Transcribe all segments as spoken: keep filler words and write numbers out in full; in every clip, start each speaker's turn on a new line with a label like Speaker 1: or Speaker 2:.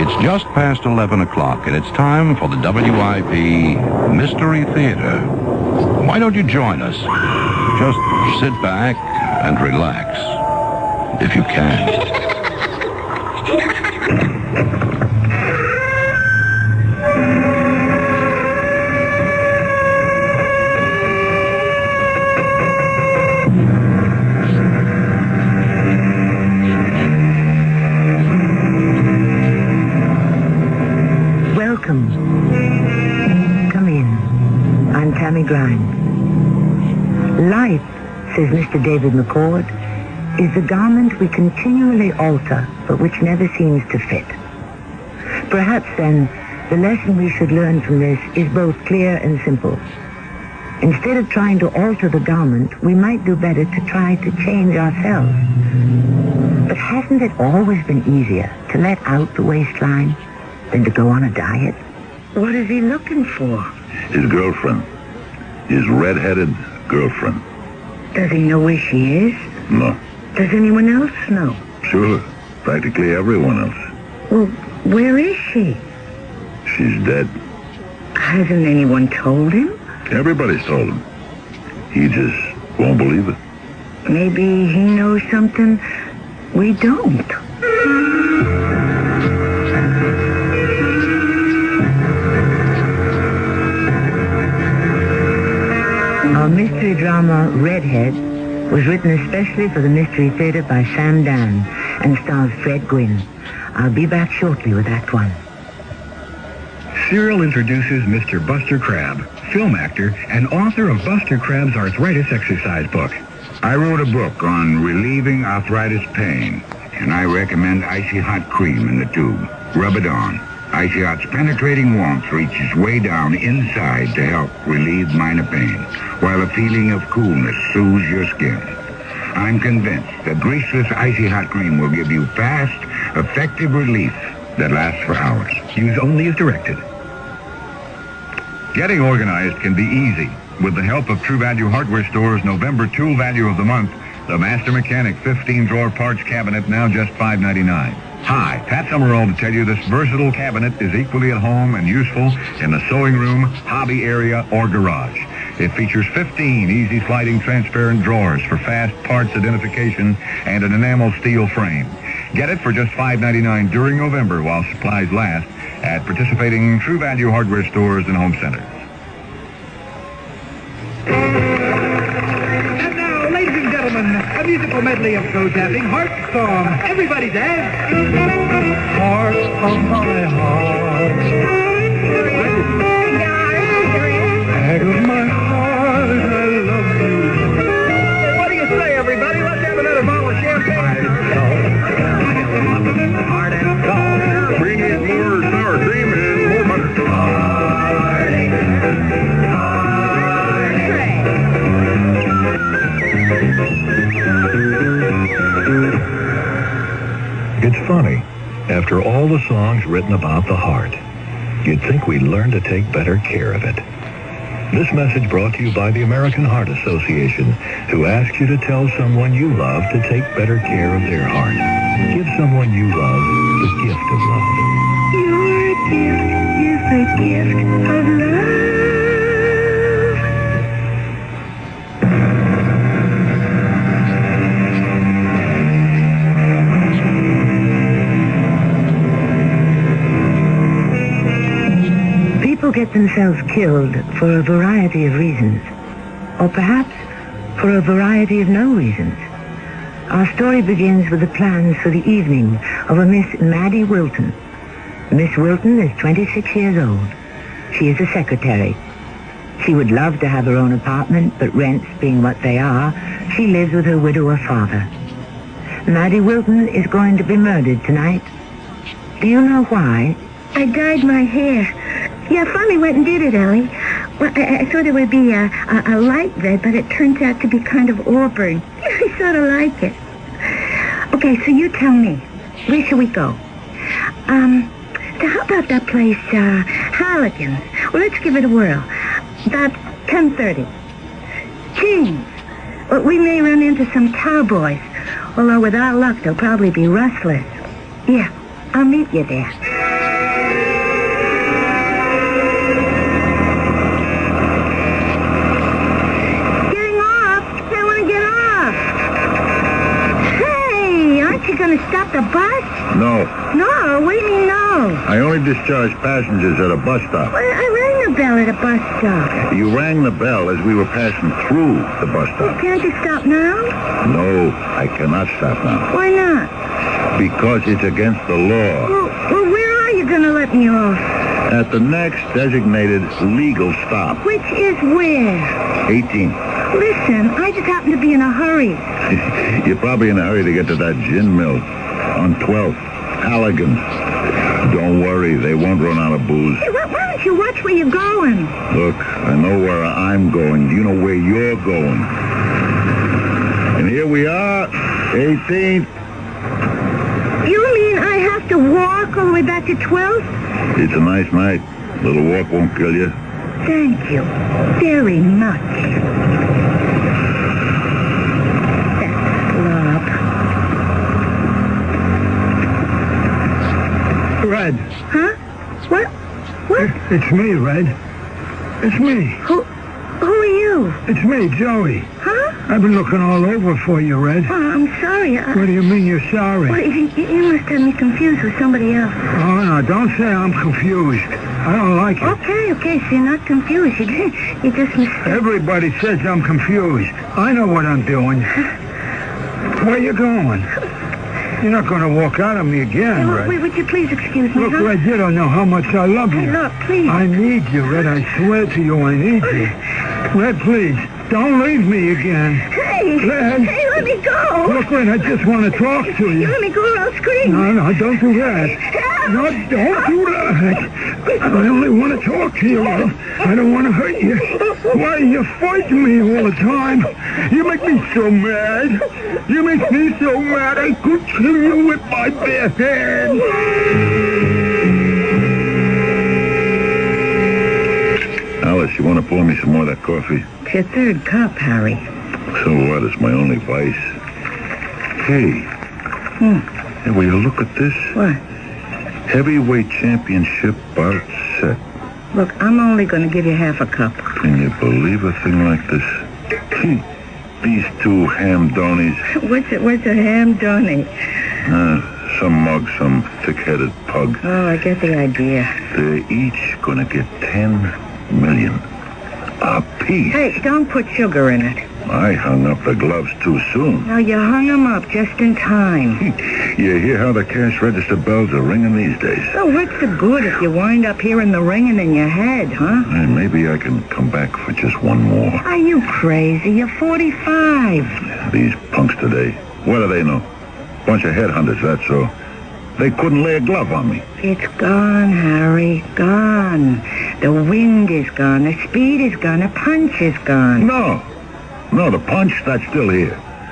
Speaker 1: It's just past eleven o'clock, and it's time for the W I P Mystery Theater. Why don't you join us? Just sit back and relax, if you can.
Speaker 2: Welcome. Come in. I'm Tammy Grimes. Life, says Mister David McCord, is the garment we continually alter, but which never seems to fit. Perhaps, then, the lesson we should learn from this is both clear and simple. Instead of trying to alter the garment, we might do better to try to change ourselves. But hasn't it always been easier to let out the waistline than to go on a diet? What is he looking for?
Speaker 3: His girlfriend. His red-headed girlfriend.
Speaker 2: Does he know where she is?
Speaker 3: No.
Speaker 2: Does anyone else know?
Speaker 3: Sure. Practically everyone else.
Speaker 2: Well, where is she?
Speaker 3: She's dead.
Speaker 2: Hasn't anyone told him?
Speaker 3: Everybody's told him. He just won't believe it.
Speaker 2: Maybe he knows something we don't. Our mystery drama, Redhead, was written especially for the Mystery Theater by Sam Dan and stars Fred Gwynne. I'll be back shortly with Act One.
Speaker 4: Serial introduces Mister Buster Crabbe, film actor and author of Buster Crabbe's Arthritis Exercise Book.
Speaker 5: I wrote a book on relieving arthritis pain, and I recommend Icy Hot Cream in the tube. Rub it on. Icy Hot's penetrating warmth reaches way down inside to help relieve minor pain, while a feeling of coolness soothes your skin. I'm convinced that greaseless Icy Hot Cream will give you fast, effective relief that lasts for hours.
Speaker 4: Use only as directed.
Speaker 6: Getting organized can be easy. With the help of True Value Hardware Store's November Tool Value of the Month, the Master Mechanic fifteen drawer parts cabinet, now just five ninety-nine. Hi, Pat Summerall to tell you this versatile cabinet is equally at home and useful in the sewing room, hobby area, or garage. It features fifteen easy sliding transparent drawers for fast parts identification and an enamel steel frame. Get it for just five ninety-nine during November while supplies last at participating True Value Hardware Stores and home centers.
Speaker 7: And now, ladies and gentlemen, a musical medley of toe-tapping heart song. Everybody dance. Heart of my heart. Head of my heart, I love you. What do you say, everybody? Let's have another bottle of champagne. Heart and soul.
Speaker 6: We need more sour cream and more butter.
Speaker 7: Heartache.
Speaker 4: It's funny. After all the songs written about the heart, you'd think we'd learn to take better care of it. This message brought to you by the American Heart Association, who asks you to tell someone you love to take better care of their heart. Give someone you love the gift of love.
Speaker 2: Your gift is the gift of love. People get themselves killed for a variety of reasons, or perhaps for a variety of no reasons. Our story begins with the plans for the evening of a Miss Maddie Wilton. Miss Wilton is twenty-six years old. She is a secretary. She would love to have her own apartment, but rents being what they are, she lives with her widower father. Maddie Wilton is going to be murdered tonight. Do you know why?
Speaker 8: I dyed my hair. Yeah, I finally went and did it, Ellie. Well, I, I thought it would be a, a, a light red, but it turns out to be kind of auburn. I sort of like it. Okay, so you tell me. Where shall we go? Um, so how about that place, uh, Harlequin's? Well, let's give it a whirl. About ten thirty. Jeez. Well, we may run into some cowboys. Although with our luck, they'll probably be rustlers. Yeah, I'll meet you there. going to stop the bus?
Speaker 3: No.
Speaker 8: No, what do you mean no?
Speaker 3: I only discharge passengers at a bus stop.
Speaker 8: Well, I rang the bell at a bus stop.
Speaker 3: You rang the bell as we were passing through the bus stop.
Speaker 8: Can't you stop now?
Speaker 3: No, I cannot stop now.
Speaker 8: Why not?
Speaker 3: Because it's against the law.
Speaker 8: Well, well where are you going to let me off?
Speaker 3: At the next designated legal stop.
Speaker 8: Which is where?
Speaker 3: eighteen.
Speaker 8: Listen, I just happen to be in a hurry.
Speaker 3: You're probably in a hurry to get to that gin mill on twelfth. Halligan's. Don't worry, they won't run out of booze.
Speaker 8: Hey, why, why don't you watch where you're going?
Speaker 3: Look, I know where I'm going. You know where you're going. And here we are, eighteenth.
Speaker 8: You mean I have to walk all the way back to twelfth?
Speaker 3: It's a nice night. Little walk won't kill you.
Speaker 8: Thank you very much.
Speaker 7: Red.
Speaker 8: Huh? What? What?
Speaker 7: It's me, Red. It's me.
Speaker 8: Who? Who are you?
Speaker 7: It's me, Joey.
Speaker 8: Huh?
Speaker 7: I've been looking all over for you, Red.
Speaker 8: Oh, I'm sorry. I,
Speaker 7: What do you mean you're sorry?
Speaker 8: well, you, you must have me confused with somebody else.
Speaker 7: Oh, no, don't say I'm confused. I don't like it.
Speaker 8: Okay, okay, so you're not confused. You, you just missed.
Speaker 7: Everybody says I'm confused. I know what I'm doing. Where you going? You're not going to walk out on me again,
Speaker 8: Hey,
Speaker 7: Red.
Speaker 8: wait, would you please excuse me?
Speaker 7: Look,
Speaker 8: huh?
Speaker 7: Red, you don't know how much I love you.
Speaker 8: Hey, look, please.
Speaker 7: I need you, Red. I swear to you, I need you. Red, please, don't leave me again.
Speaker 8: Hey,
Speaker 7: Red.
Speaker 8: hey, let me go.
Speaker 7: Look, Red, I just want to talk to you.
Speaker 8: Let me go or I'll scream.
Speaker 7: No, no, don't do that.
Speaker 8: Help!
Speaker 7: No, don't do that. I only want to talk to you. I don't want to hurt you. Why you fight me all the time? You make me so mad. You make me so mad I could kill you with my bare hands.
Speaker 3: Alice, you want to pour me some more of that coffee?
Speaker 2: It's your third cup, Harry.
Speaker 3: So what? It's my only vice. Hey.
Speaker 2: Hmm.
Speaker 3: Hey, will you look at this?
Speaker 2: What?
Speaker 3: Heavyweight championship bout set.
Speaker 2: Look, I'm only going to give you half a cup.
Speaker 3: Can you believe a thing like this? Hmm. These two ham donies.
Speaker 2: What's it? What's a ham donny?
Speaker 3: Uh, some mug, some thick-headed pug.
Speaker 2: Oh, I get the idea.
Speaker 3: They're each gonna get ten million a piece.
Speaker 2: Hey, don't put sugar in it.
Speaker 3: I hung up the gloves too soon.
Speaker 2: No, you hung them up just in time.
Speaker 3: You hear how the cash register bells are ringing these days?
Speaker 2: So what's the good if you wind up hearing the ringing in your head, huh?
Speaker 3: Hey, maybe I can come back for just one more.
Speaker 2: Are you crazy? You're forty-five.
Speaker 3: These punks today, what do they know? Bunch of headhunters, that's all. They couldn't lay a glove on me.
Speaker 2: It's gone, Harry. Gone. The wind is gone. The speed is gone. The punch is gone.
Speaker 3: No. No, the punch, that's still here.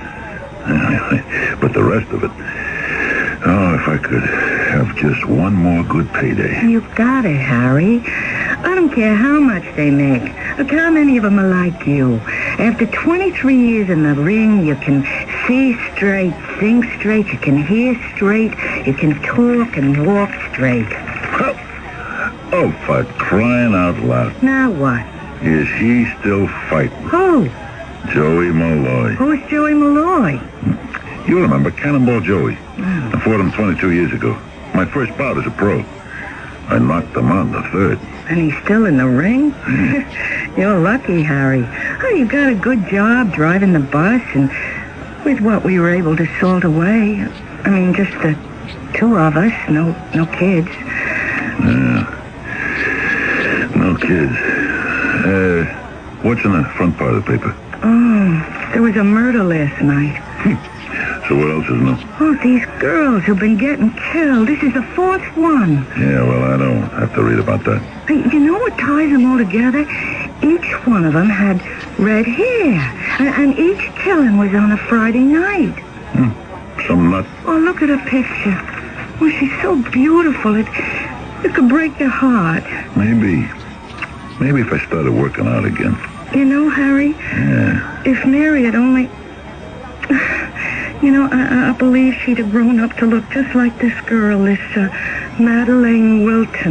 Speaker 3: But the rest of it... Oh, if I could have just one more good payday.
Speaker 2: You got it, Harry. I don't care how much they make. Look, how many of them are like you? After twenty-three years in the ring, you can see straight, think straight, you can hear straight, you can talk and walk straight.
Speaker 3: Oh, for crying out loud.
Speaker 2: Now what?
Speaker 3: Is he still fighting?
Speaker 2: Who?
Speaker 3: Joey Malloy.
Speaker 2: Who's Joey Malloy?
Speaker 3: You remember Cannonball Joey.
Speaker 2: Oh.
Speaker 3: I fought him twenty-two years ago. My first bout as a pro. I knocked him out in the third.
Speaker 2: And he's still in the ring? You're lucky, Harry. Oh, you got a good job driving the bus, and with what we were able to salt away. I mean, just the two of us, no no kids.
Speaker 3: Yeah. No kids. Uh, what's in the front part of the paper?
Speaker 2: Oh, there was a murder last night.
Speaker 3: So what else is new?
Speaker 2: Oh, these girls who've been getting killed. This is the fourth one.
Speaker 3: Yeah, well, I don't have to read about that.
Speaker 2: Hey, you know what ties them all together? Each one of them had red hair. And, and each killing was on a Friday night.
Speaker 3: Hmm. Some nut.
Speaker 2: Oh, look at her picture. Oh, she's so beautiful. It, it could break your heart.
Speaker 3: Maybe. Maybe if I started working out again.
Speaker 2: You know, Harry?
Speaker 3: Yeah.
Speaker 2: If Mary had only... You know, I, I believe she'd have grown up to look just like this girl, this uh, Madeleine Wilton.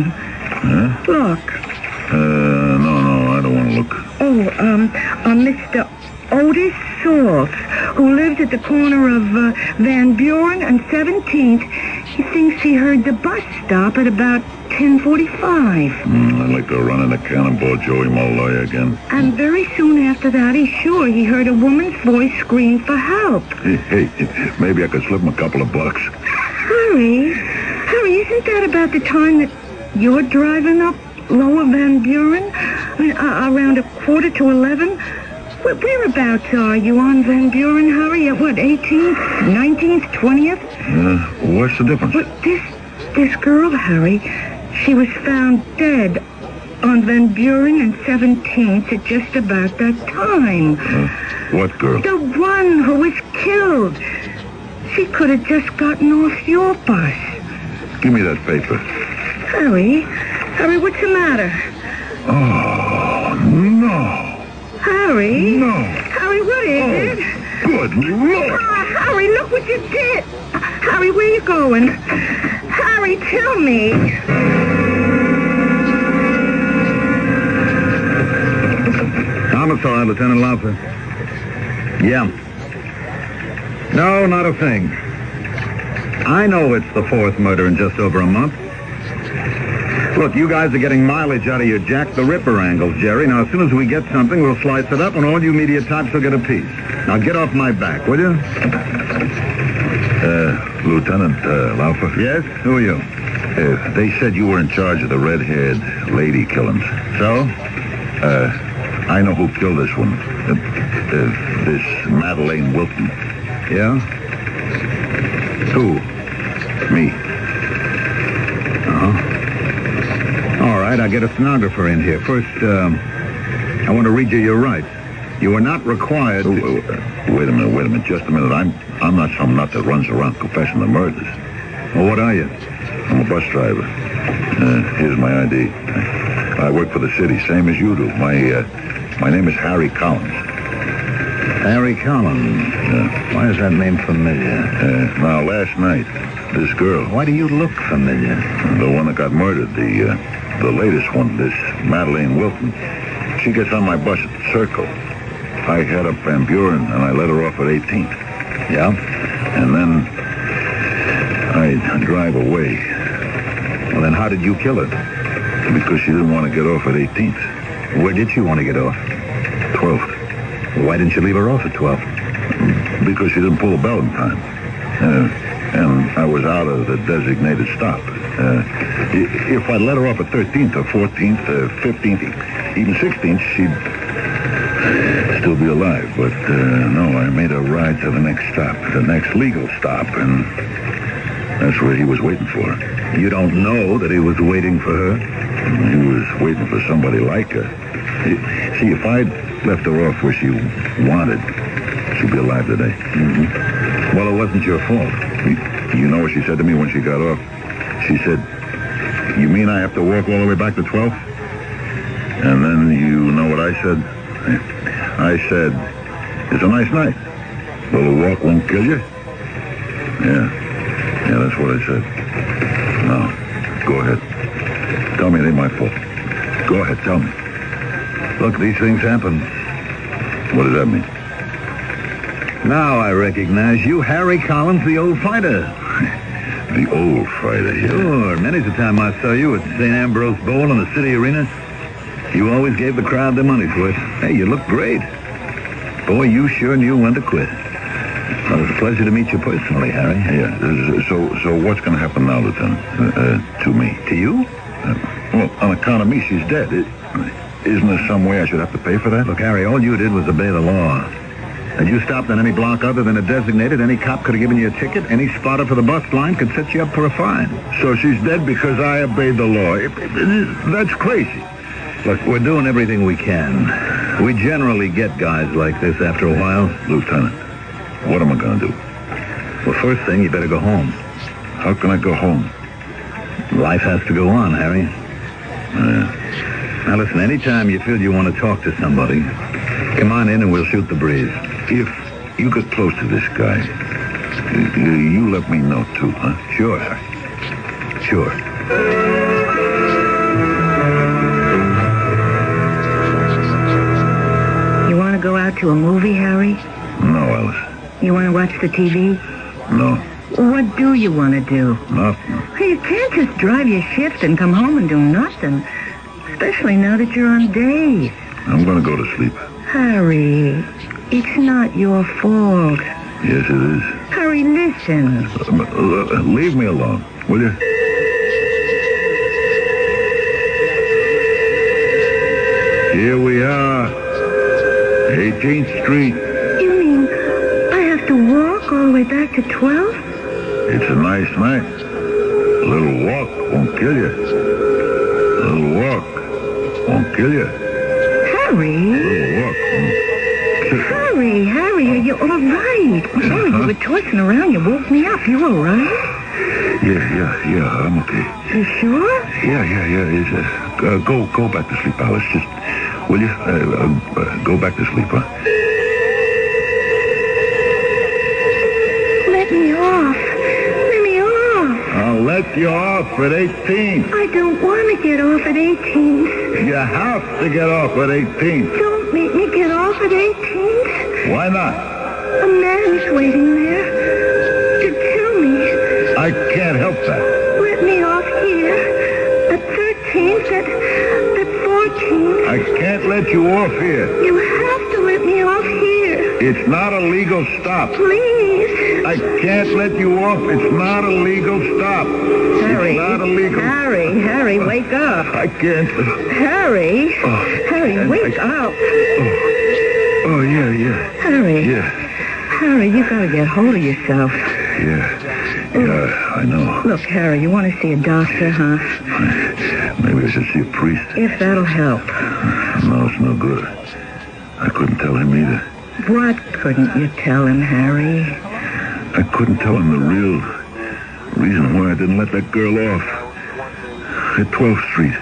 Speaker 3: Huh?
Speaker 2: Look.
Speaker 3: Uh, no, no, I don't want to look.
Speaker 2: Oh, um, uh, Mister
Speaker 8: Otis Salt, who lives at the corner of uh, Van Buren and seventeenth. He thinks he heard the bus stop at about ten forty-five.
Speaker 3: Mm, I'd like to run into Cannonball Joey Malloy again.
Speaker 8: And very soon after that, he's sure he heard a woman's voice scream for help.
Speaker 3: Hey, hey, maybe I could slip him a couple of bucks.
Speaker 8: Harry, Harry, isn't that about the time that you're driving up Lower Van Buren? I mean, uh, around a quarter to eleven? Where, whereabouts are you on Van Buren, Harry? At what, eighteenth, nineteenth, twentieth?
Speaker 3: Uh, what's the difference?
Speaker 8: But this, this girl, Harry, she was found dead on Van Buren and seventeenth at just about that time.
Speaker 3: Uh, what girl?
Speaker 8: The one who was killed. She could have just gotten off your bus.
Speaker 3: Give me that paper.
Speaker 8: Harry, Harry, what's the matter?
Speaker 3: Oh, no.
Speaker 8: Harry?
Speaker 3: No.
Speaker 8: Harry, what is
Speaker 3: Oh,
Speaker 8: it?
Speaker 3: good Lord.
Speaker 8: Oh, Harry, look what you did. Harry, where you going? Harry, tell me.
Speaker 6: Homicide, Lieutenant Laufer. Yeah. No, not a thing. I know it's the fourth murder in just over a month. Look, you guys are getting mileage out of your Jack the Ripper angles, Jerry. Now, as soon as we get something, we'll slice it up, and all you media types will get a piece. Now, get off my back, will you?
Speaker 3: Uh, Lieutenant uh, Laufer?
Speaker 6: Yes? Who are you?
Speaker 3: Uh, they said you were in charge of the red-haired lady killings.
Speaker 6: So?
Speaker 3: Uh, I know who killed this one. Uh, uh, this Madeleine Wilton.
Speaker 6: Yeah?
Speaker 3: Who? Me.
Speaker 6: Uh-huh. All right, I'll get a stenographer in here. First, um, I want to read you your rights. You are not required
Speaker 3: Oh,
Speaker 6: to...
Speaker 3: uh, wait a minute, wait a minute, just a minute. I'm I'm not some nut that runs around confessing the murders.
Speaker 6: Well, what are you?
Speaker 3: I'm a bus driver. Uh, here's my I D. I work for the city, same as you do. My uh, my name is Harry Collins.
Speaker 6: Harry Collins.
Speaker 3: Uh,
Speaker 6: Why does that name familiar?
Speaker 3: uh, now, last night, this girl,
Speaker 6: Why do you look familiar?
Speaker 3: the one that got murdered, the uh, the latest one, this Madeleine Wilton, she gets on my bus at the Circle. I head up Van Buren, and I let her off at eighteenth.
Speaker 6: Yeah?
Speaker 3: And then I drive away
Speaker 6: Well, then how did you kill her?
Speaker 3: because she didn't want to get off at eighteenth.
Speaker 6: Where did she want to get off?
Speaker 3: twelfth.
Speaker 6: Why didn't you leave her off at twelve?
Speaker 3: Because she didn't pull the bell in time. Uh, and I was out of the designated stop. Uh, i- if I'd let her off at thirteenth or fourteenth, uh, fifteenth, even sixteenth, she'd still be alive. But uh, no, I made her ride to the next stop, the next legal stop, and that's where he was waiting for her.
Speaker 6: You don't know that he was waiting for her?
Speaker 3: He was waiting for somebody like her. I- See, if I'd left her off where she wanted, she'd be alive today.
Speaker 6: Mm-hmm. Well, it wasn't your fault.
Speaker 3: You know what she said to me when she got off? She said, "You mean I have to walk all the way back to twelfth?" And then you know what I said? I said, "It's a nice night. Well, the walk won't kill you?" Yeah. Yeah, that's what I said. Now, go ahead. Tell me it ain't my fault. Go ahead, tell me.
Speaker 6: Look, these things happen.
Speaker 3: What does that mean?
Speaker 6: Now I recognize you, Harry Collins, the old fighter.
Speaker 3: The old fighter, yeah.
Speaker 6: Sure. Many's the time I saw you at Saint Ambrose Bowl in the city arena. You always gave the crowd their money's worth. Hey, you look great. Boy, you sure knew when to quit. Well, it's a pleasure to meet you personally, Harry.
Speaker 3: Yeah. uh, So, so what's going to happen now, Lieutenant? Uh, uh, to me?
Speaker 6: To you?
Speaker 3: Uh, well, on account of me, she's dead. It, isn't there some way I should have to pay for that?
Speaker 6: Look, Harry, all you did was obey the law. Had you stopped on any block other than a designated, any cop could have given you a ticket. Any spotter for the bus line could set you up for a fine.
Speaker 3: So she's dead because I obeyed the law. It, it, it, that's crazy.
Speaker 6: Look, we're doing everything we can. We generally get guys like this after a while.
Speaker 3: Lieutenant, what am I going to do?
Speaker 6: Well, first thing, you better go home.
Speaker 3: How can I go home?
Speaker 6: Life has to go on, Harry.
Speaker 3: Uh,
Speaker 6: Now, listen, anytime you feel you want to talk to somebody, come on in and we'll shoot the breeze.
Speaker 3: if you get close to this guy, you, you let me know, too, huh?
Speaker 6: Sure, Harry. Sure.
Speaker 2: You want to go out to a movie, Harry?
Speaker 3: No, Alice.
Speaker 2: You want to watch the T V?
Speaker 3: No.
Speaker 2: What do you want to do?
Speaker 3: Nothing.
Speaker 2: Well, you can't just drive your shift and come home and do nothing. Especially now that you're on days.
Speaker 3: I'm going to go to sleep.
Speaker 2: Harry, it's not your fault.
Speaker 3: Yes, it is.
Speaker 2: Harry, listen.
Speaker 3: Uh, uh, leave me alone, will you? Here we are. eighteenth Street.
Speaker 2: You mean I have to walk all the way back to twelfth?
Speaker 3: It's a nice night. A little walk won't kill you. A little walk won't kill you.
Speaker 2: Harry?
Speaker 3: A little walk won't kill you.
Speaker 2: Harry, Harry, are you all right? Oh, you were tossing around. You woke me up. You all right?
Speaker 3: Yeah, yeah, yeah, I'm okay.
Speaker 2: You sure?
Speaker 3: Yeah, yeah, yeah. It's, uh, uh, go, go back to sleep, Alice. Just, will you? Uh, uh, uh, go back to sleep, huh?
Speaker 2: Let me off. Let me off.
Speaker 3: I'll let you off at eighteen.
Speaker 2: I don't want to get off at eighteen.
Speaker 3: You have to get off at eighteen.
Speaker 2: Don't make me get off at eighteen.
Speaker 3: Why not?
Speaker 2: A man's waiting there to kill me.
Speaker 3: I can't help that.
Speaker 2: Let me off here. At thirteenth, at, at fourteenth.
Speaker 3: I can't let you off here.
Speaker 2: You have to let me off here.
Speaker 3: It's not a legal stop.
Speaker 2: Please.
Speaker 3: I can't let you off. It's not a legal stop.
Speaker 2: Harry.
Speaker 3: It's not illegal.
Speaker 2: Harry, Harry, wake up.
Speaker 3: I can't.
Speaker 2: Harry.
Speaker 3: Oh,
Speaker 2: Harry,
Speaker 3: I-
Speaker 2: wake
Speaker 3: I-
Speaker 2: up.
Speaker 3: Oh, oh yeah, yeah.
Speaker 2: Harry.
Speaker 3: Yeah,
Speaker 2: Harry, you gotta get hold of yourself.
Speaker 3: yeah. Yeah, I know.
Speaker 2: Look, Harry, you want to see a doctor, huh?
Speaker 3: Maybe I should see a priest.
Speaker 2: If that'll help.
Speaker 3: No, it's no good. I couldn't tell him either.
Speaker 2: What couldn't you tell him, Harry?
Speaker 3: I couldn't tell him the real reason why I didn't let that girl off at twelfth Street.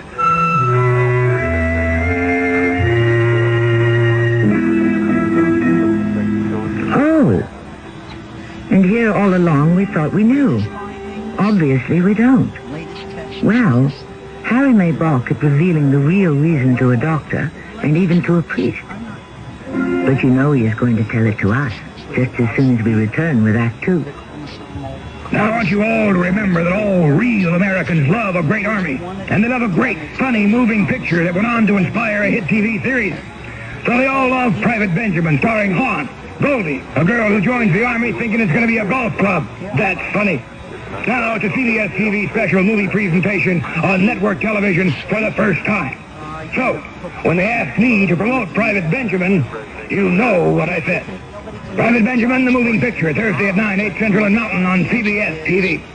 Speaker 2: Oh. And here all along we thought we knew. Obviously we don't. Well, Harry may balk at revealing the real reason to a doctor and even to a priest. But you know he is going to tell it to us just as soon as we return with Act Two.
Speaker 9: Now, I want you all to remember that all real Americans love a great army, and they love a great, funny, moving picture that went on to inspire a hit T V series. So they all love Private Benjamin, starring Hawn, Goldie, a girl who joins the army thinking it's going to be a golf club. That's funny. Now, it's a C B S T V special movie presentation on network television for the first time. So, when they asked me to promote Private Benjamin, you know what I said. Private Benjamin, the moving picture, Thursday at nine, eight Central and Mountain on C B S T V.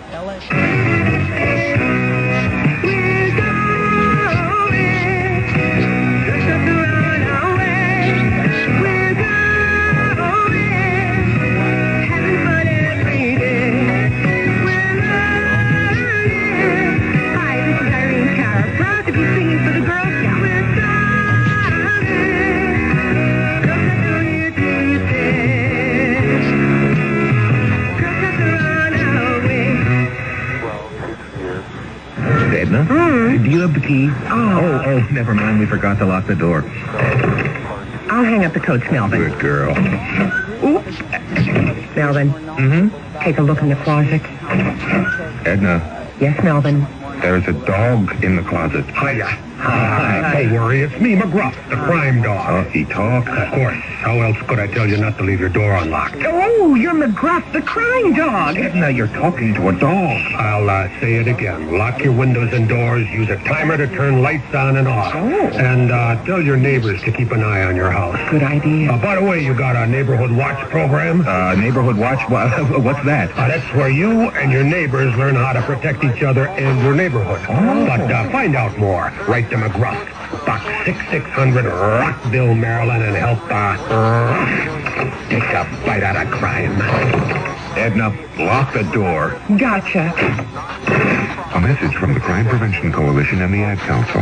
Speaker 6: Edna?
Speaker 2: Mm.
Speaker 6: Do you have the key?
Speaker 2: Oh.
Speaker 6: oh, oh, never mind. We forgot to lock the door.
Speaker 2: I'll hang up the coats, Melvin.
Speaker 6: Good girl.
Speaker 2: Oops. Melvin,
Speaker 6: Mm-hmm.
Speaker 2: take a look in the closet.
Speaker 6: Edna,
Speaker 2: Yes, Melvin.
Speaker 6: there's a dog in the closet.
Speaker 9: Hiya. Hi. Don't worry, it's me, McGruff, the crime dog.
Speaker 6: Oh, he talks?
Speaker 9: Of course. How else could I tell you not to leave your door unlocked?
Speaker 2: Oh, you're McGruff, the crime dog.
Speaker 6: Edna, you're talking to a dog.
Speaker 9: I'll uh, say it again. Lock your windows and doors. Use a timer to turn lights on and off.
Speaker 2: Oh.
Speaker 9: And uh, tell your neighbors to keep an eye on your house.
Speaker 2: Good idea.
Speaker 9: Uh, by the way, you got a neighborhood watch program?
Speaker 6: Uh, neighborhood watch? Wha- What's that?
Speaker 9: Uh, that's where you and your neighbors learn how to protect each other and your neighborhood.
Speaker 6: Oh.
Speaker 9: But uh, find out more. Write to McGruff, Box sixty-six hundred, Rockville, Maryland, and help uh, take a bite out of crime.
Speaker 6: Edna, lock the door.
Speaker 2: Gotcha.
Speaker 6: A message from the Crime Prevention Coalition and the Ad Council.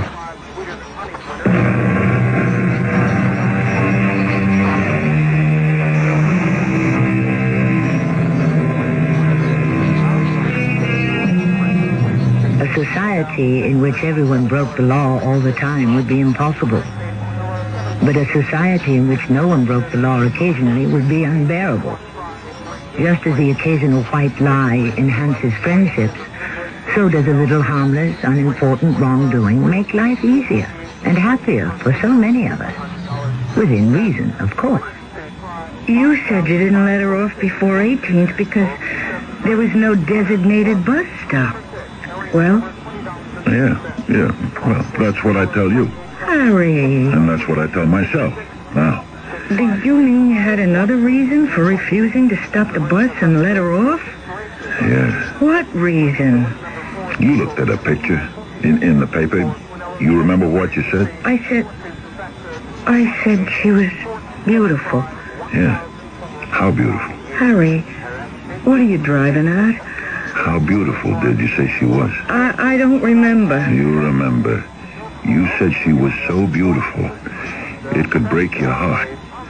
Speaker 2: A society in which everyone broke the law all the time would be impossible. But a society in which no one broke the law occasionally would be unbearable. Just as the occasional white lie enhances friendships, so does a little harmless, unimportant wrongdoing make life easier and happier for so many of us. Within reason, of course.
Speaker 8: You said you didn't let her off before eighteenth because there was no designated bus stop. Well?
Speaker 3: Yeah, yeah. Well, that's what I tell you.
Speaker 8: Harry.
Speaker 3: And that's what I tell myself now.
Speaker 8: Do you mean you had another reason for refusing to stop the bus and let her off?
Speaker 3: Yes.
Speaker 8: What reason?
Speaker 3: You looked at a picture in, in the paper. You remember what you said?
Speaker 8: I said... I said she was beautiful.
Speaker 3: Yeah. How beautiful?
Speaker 8: Harry, what are you driving at?
Speaker 3: How beautiful did you say she was?
Speaker 8: I, I don't remember.
Speaker 3: You remember. You said she was so beautiful, it could break your heart.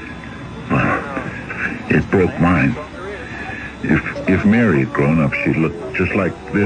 Speaker 3: Well, it broke mine. If if Mary had grown up, she'd look just like this.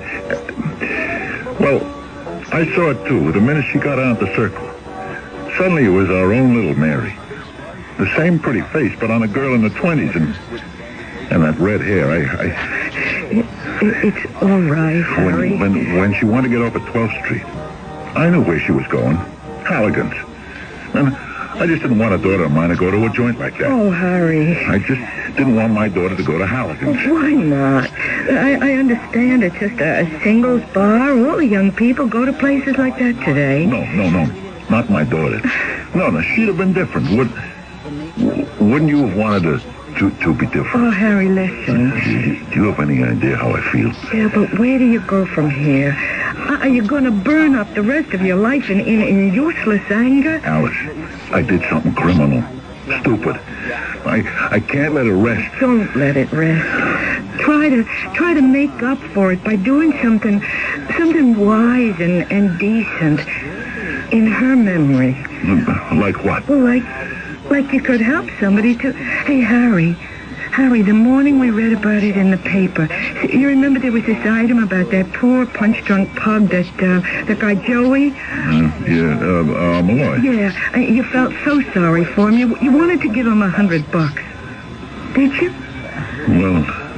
Speaker 3: Well, I saw it too, the minute she got out the circle. Suddenly it was our own little Mary. The same pretty face, but on a girl in the twenties, and and that red hair. I, I
Speaker 8: it, it, it's all right, Harry.
Speaker 3: When, when when she wanted to get off at twelfth street, I knew where she was going. Halligan's. And I just didn't want a daughter of mine to go to a joint like that.
Speaker 8: Oh, Harry.
Speaker 3: I just didn't want my daughter to go to Halligan's.
Speaker 8: Well, why not? I, I understand it's just a, a singles bar. All the young people go to places like that today.
Speaker 3: No, no, no. Not my daughter. No, no, she'd have been different. Would, wouldn't you have wanted to, to, to be different?
Speaker 8: Oh, Harry, listen.
Speaker 3: Do, do you have any idea how I feel?
Speaker 8: Yeah, but where do you go from here? Are you going to burn up the rest of your life in, in, in useless anger?
Speaker 3: Alice, I did something criminal. Stupid. I I can't let it rest.
Speaker 8: Don't let it rest. Try to try to make up for it by doing something something wise and, and decent in her memory.
Speaker 3: Like what?
Speaker 8: Well, like like you could help somebody to... Hey, Harry. Harry, the morning we read about it in the paper, you remember there was this item about that poor punch-drunk pug, that uh, that guy Joey?
Speaker 3: Uh, yeah, uh, uh, Malloy.
Speaker 8: Yeah, uh, you felt so sorry for him. You, you wanted to give him a hundred bucks. Did you?
Speaker 3: Well,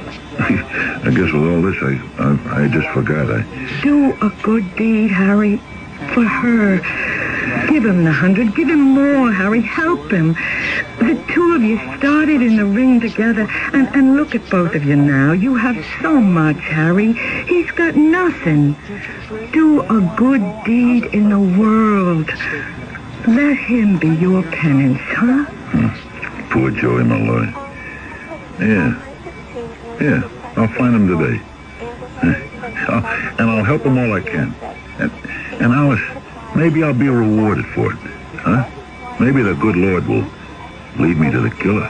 Speaker 3: I guess with all this, I, I, I just forgot. I...
Speaker 8: Do a good deed, Harry, for her. Give him the hundred. Give him more, Harry. Help him. The two of you started in the ring together, and, and look at both of you now. You have so much, Harry. He's got nothing. Do a good deed in the world. Let him be your penance, huh?
Speaker 3: Hmm. Poor Joey Malloy. Yeah. Yeah, I'll find him today. I'll, and I'll help him all I can. And, and Alice, maybe I'll be rewarded for it. Huh? Maybe the good Lord will lead me to the killer.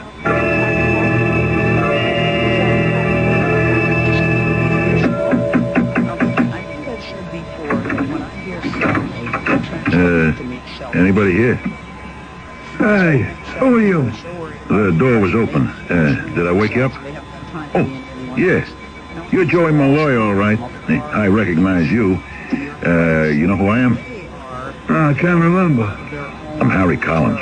Speaker 3: Uh, anybody here?
Speaker 7: Hey, who are you?
Speaker 3: The door was open. Uh, did I wake you up? Oh, yes. You're Joey Malloy, all right. I recognize you. Uh, you know who I am?
Speaker 7: I can't remember.
Speaker 3: I'm Harry Collins.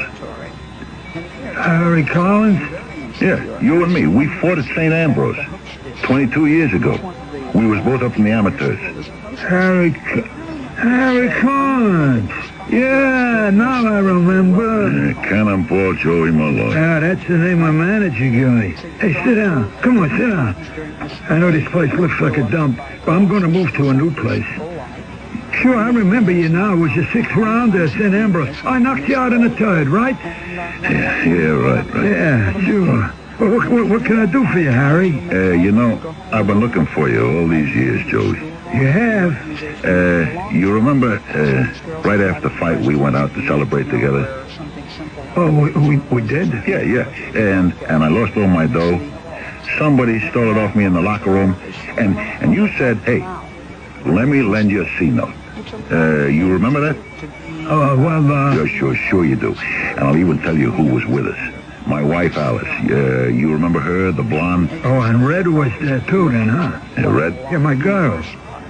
Speaker 7: Harry Collins?
Speaker 3: Yeah, you and me. We fought at Saint Ambrose twenty-two years ago. We was both up in the amateurs.
Speaker 7: Harry... Harry Collins. Yeah, now I remember.
Speaker 3: Uh, Cannonball Joey Malloy.
Speaker 7: Ah, that's the name of my manager guy. Hey, sit down. Come on, sit down. I know this place looks like a dump, but I'm going to move to a new place. Sure, I remember you now. It was your sixth round at Saint Ambrose. I knocked you out in the third, right?
Speaker 3: Yeah, yeah, right, right.
Speaker 7: Yeah, sure. Well, what, what, what can I do for you, Harry?
Speaker 3: Uh, you know, I've been looking for you all these years, Joey.
Speaker 7: You have?
Speaker 3: Uh, you remember, uh, right after the fight, we went out to celebrate together?
Speaker 7: Oh, we, we, we did?
Speaker 3: Yeah, yeah. And and I lost all my dough. Somebody stole it off me in the locker room. And, and you said, hey, let me lend you a C-note. Uh, you remember that?
Speaker 7: Oh, well, uh...
Speaker 3: Sure, sure, sure you do. And I'll even tell you who was with us. My wife, Alice. Uh, you remember her, the blonde?
Speaker 7: Oh, and Red was there, too, then, huh?
Speaker 3: Yeah, Red?
Speaker 7: Yeah, my girl.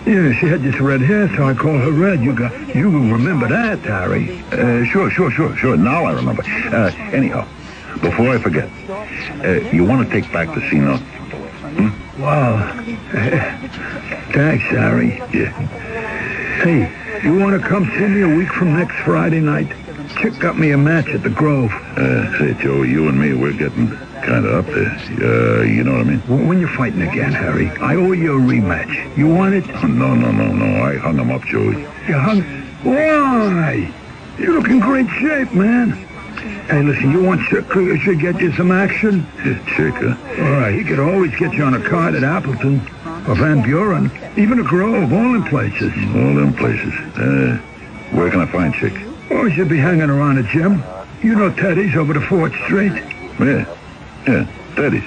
Speaker 7: Yeah, she had this red hair, so I call her Red. You got, you remember that, Harry?
Speaker 3: Uh, sure, sure, sure, sure. Now I remember. Uh, anyhow, before I forget, uh, you want to take back the C note? Hmm?
Speaker 7: Wow. Thanks, Harry.
Speaker 3: Yeah.
Speaker 7: Hey, you want to come see me a week from next Friday night? Chick got me a match at the Grove.
Speaker 3: Uh, say, Joe, you and me, we're getting kind of up there. Uh, you know what I mean?
Speaker 7: When you're fighting again, Harry, I owe you a rematch. You want it?
Speaker 3: No, no, no, no. I hung him up, Joey.
Speaker 7: You hung? Why? You look in great shape, man. Hey, listen, you want Chick who should get you some action?
Speaker 3: Yeah, Chick, huh?
Speaker 7: All right, he could always get you on a card at Appleton or Van Buren, even a Grove, all in places.
Speaker 3: All in places. Uh, where can I find Chick?
Speaker 7: Oh, he should be hanging around the gym. You know Teddy's over to Fourth Street.
Speaker 3: Yeah, yeah, Teddy's.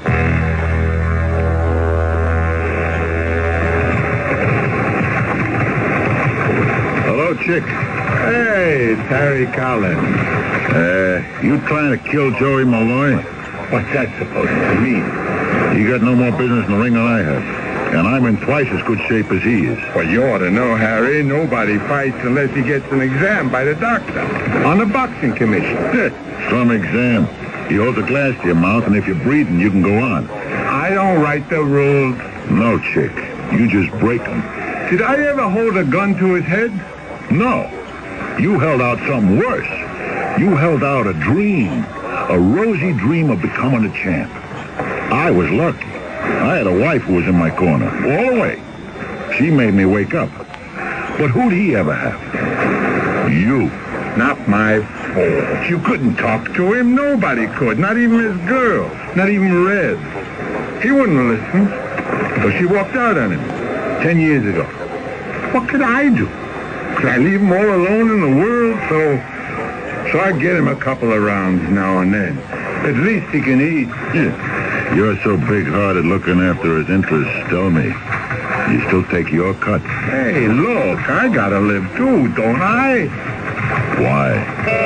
Speaker 3: Hello, Chick.
Speaker 10: Hey, it's Harry Collins.
Speaker 3: Uh, you trying to kill Joey Malloy?
Speaker 10: What's that supposed to mean?
Speaker 3: You got no more business in the ring than I have. And I'm in twice as good shape as he is.
Speaker 10: Well, you ought to know, Harry. Nobody fights unless he gets an exam by the doctor on the boxing commission.
Speaker 3: Some exam. He holds a glass to your mouth, and if you're breathing, you can go on.
Speaker 10: I don't write the rules.
Speaker 3: No, Chick. You just break them.
Speaker 10: Did I ever hold a gun to his head?
Speaker 3: No. You held out something worse. You held out a dream. A rosy dream of becoming a champ. I was lucky. I had a wife who was in my corner, all the way. She made me wake up. But who'd he ever have? You.
Speaker 10: Not my fault. You couldn't talk to him. Nobody could. Not even his girl. Not even Red. He wouldn't listen. So she walked out on him ten years ago. What could I do? Could I leave him all alone in the world? So, so I get him a couple of rounds now and then. At least he can eat.
Speaker 3: Yeah. You're so big-hearted looking after his interests. Tell me, you still take your cut?
Speaker 10: Hey, look, I gotta live too, don't I?
Speaker 3: Why?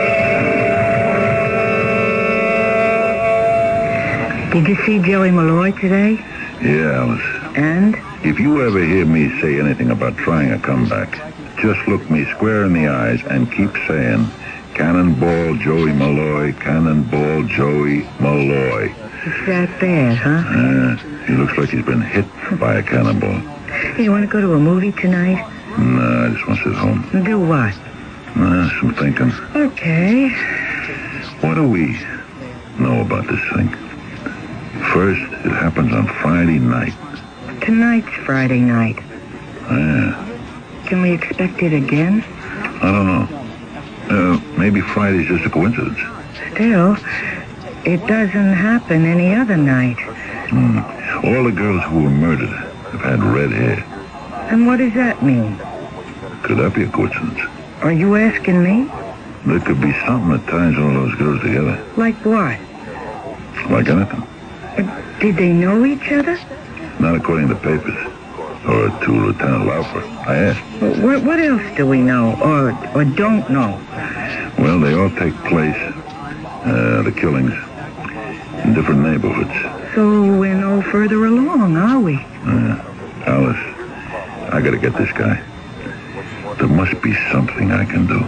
Speaker 2: Did you see Joey Malloy today?
Speaker 3: Yeah, Alice.
Speaker 2: And?
Speaker 3: If you ever hear me say anything about trying a comeback, just look me square in the eyes and keep saying, Cannonball Joey Malloy, Cannonball Joey Malloy.
Speaker 2: It's that bad, huh?
Speaker 3: Uh, he looks like he's been hit by a cannonball.
Speaker 2: Hey, you want to go to a movie tonight?
Speaker 3: No, I just want to sit home.
Speaker 2: And do what?
Speaker 3: Uh, some thinking.
Speaker 2: Okay.
Speaker 3: What do we know about this thing? First, it happens on Friday night.
Speaker 2: Tonight's Friday night.
Speaker 3: Yeah.
Speaker 2: Can we expect it again?
Speaker 3: I don't know. Uh, maybe Friday's just a coincidence.
Speaker 2: Still, it doesn't happen any other night.
Speaker 3: Hmm. All the girls who were murdered have had red hair.
Speaker 2: And what does that mean?
Speaker 3: Could that be a coincidence?
Speaker 2: Are you asking me?
Speaker 3: There could be something that ties all those girls together.
Speaker 2: Like what?
Speaker 3: Like anything.
Speaker 2: Uh, did they know each other?
Speaker 3: Not according to papers. Or to Lieutenant Laufer. I asked.
Speaker 2: Well, what, what else do we know or, or don't know?
Speaker 3: Well, they all take place, uh, the killings, in different neighborhoods.
Speaker 2: So we're no further along, are we?
Speaker 3: Uh, Alice, I gotta get this guy. There must be something I can do.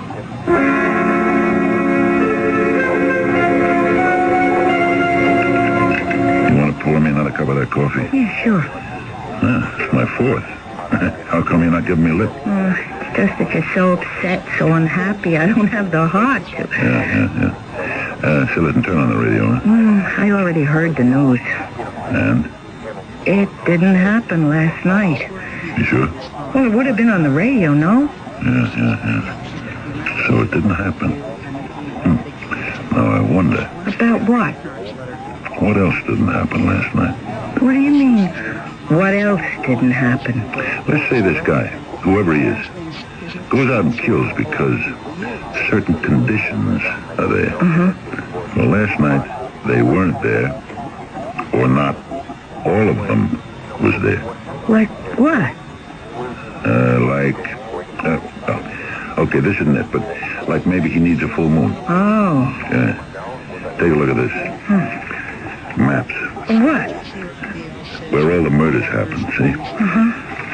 Speaker 3: You want to pour me another cup of that coffee?
Speaker 2: Yeah, sure.
Speaker 3: Uh, it's my fourth. How come you're not giving me a lip?
Speaker 2: Uh, it's just that you're so upset, so unhappy, I don't have the heart to.
Speaker 3: Yeah, yeah, yeah. Uh, so listen, turn on the radio, huh?
Speaker 2: Mm, I already heard the news.
Speaker 3: And?
Speaker 2: It didn't happen last night.
Speaker 3: You sure?
Speaker 2: Well, it would have been on the radio, no?
Speaker 3: Yeah, yeah, yeah. So it didn't happen. Hmm. Now I wonder.
Speaker 2: About what?
Speaker 3: What else didn't happen last night?
Speaker 2: What do you mean, what else didn't happen?
Speaker 3: Let's say this guy, whoever he is, goes out and kills because certain conditions are there.
Speaker 2: Uh-huh.
Speaker 3: Well, last night, they weren't there, or not all of them was there.
Speaker 2: Like what?
Speaker 3: Uh, like, uh, oh, okay, this isn't it, but like maybe he needs a full moon.
Speaker 2: Oh.
Speaker 3: Yeah. Take a look at this.
Speaker 2: Hmm.
Speaker 3: Maps.
Speaker 2: What?
Speaker 3: Where all the murders happened, see?
Speaker 2: Uh-huh.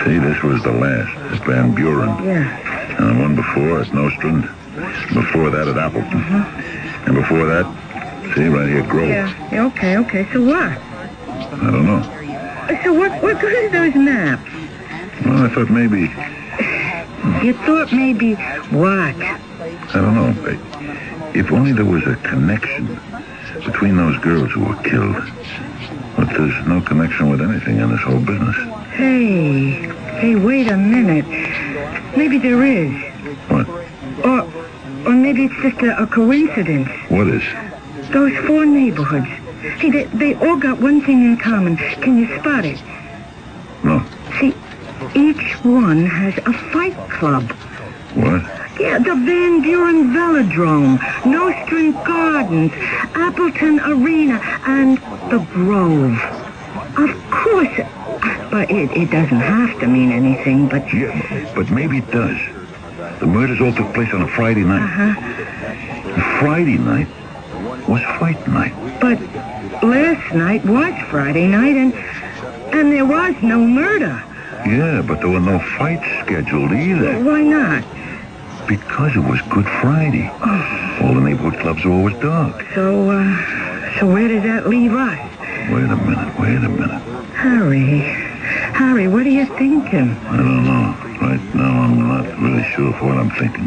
Speaker 3: See, this was the last at Van Buren.
Speaker 2: Yeah.
Speaker 3: And the one before at Nostrand. Before that at Appleton.
Speaker 2: Uh-huh.
Speaker 3: And before that, see, right here at Grove.
Speaker 2: Yeah. yeah, okay, okay. So what?
Speaker 3: I don't know.
Speaker 2: So what, what good are those maps?
Speaker 3: Well, I thought maybe...
Speaker 2: You thought maybe what?
Speaker 3: I don't know. If only there was a connection between those girls who were killed. But there's no connection with anything in this whole business.
Speaker 2: Hey, hey, wait a minute. Maybe there is.
Speaker 3: What?
Speaker 2: Or, or maybe it's just a, a coincidence.
Speaker 3: What is?
Speaker 2: Those four neighborhoods. See, they, they all got one thing in common. Can you spot it?
Speaker 3: No.
Speaker 2: See, each one has a fight club.
Speaker 3: What?
Speaker 2: Yeah, the Van Buren Velodrome, Nostrand Gardens, Appleton Arena, and the Grove. Of course, but it, it doesn't have to mean anything, but...
Speaker 3: Yeah, but maybe it does. The murders all took place on a Friday night.
Speaker 2: Uh-huh.
Speaker 3: Friday night was fight night.
Speaker 2: But last night was Friday night, and and there was no murder.
Speaker 3: Yeah, but there were no fights scheduled either.
Speaker 2: Why not?
Speaker 3: Because it was Good Friday.
Speaker 2: Oh.
Speaker 3: All the neighborhood clubs were always dark.
Speaker 2: So, uh, so where does that leave us?
Speaker 3: Wait a minute, wait a minute.
Speaker 2: Harry, Harry, what are you thinking?
Speaker 3: I don't know. Right now, I'm not really sure of what I'm thinking.